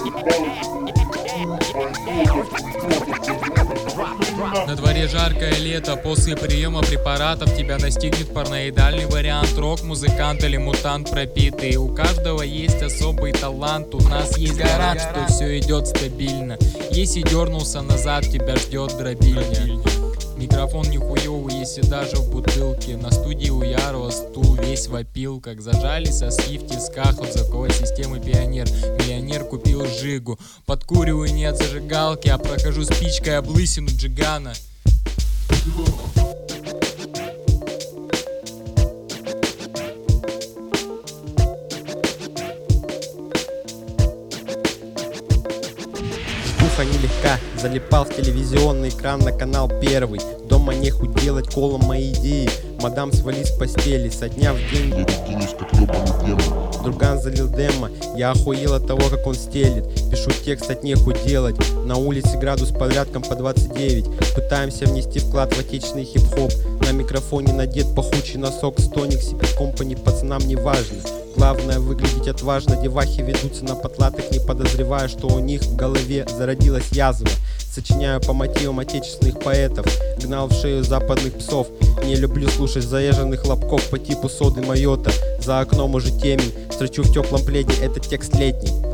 На дворе жаркое лето, после приема препаратов тебя настигнет параноидальный вариант. Рок-музыкант или мутант пропитый. У каждого есть особый талант, у нас есть гарант, что все идет стабильно. Если дернулся назад, тебя ждет дробильня. Микрофон нихуёвый, если даже в бутылке. На студии у Ярова стул весь в опилках. Зажали соски в тисках от звуковой системы Пионер. Миллионер купил жигу. Подкуриваю не от зажигалки, а прохожу спичкой облысину Джигана. Скука нелегка, залипал в телевизионный экран на канал первый. Дома нехуй делать, колом мои идеи. Мадам, свали с постели, со дня в день Кинусь как ёбаный демон. Друган залил демо, я охуел от того, как он стелит. Пишу текст, от нехуй делать. На улице градус порядком по 29. Пытаемся внести вклад в отечественный хип-хоп. На микрофоне надет пахучий носок. Стоник, Сипет Компани, пацанам не важно. Главное выглядеть отважно. Девахи ведутся на потлатых, не подозревая, что у них в голове зародилась язва. Сочиняю по мотивам отечественных поэтов. Гнал в шею западных псов. Не люблю слушать заезженных хлопков по типу соды Майота. За окном уже темень, строчу в теплом пледе, это текст летний.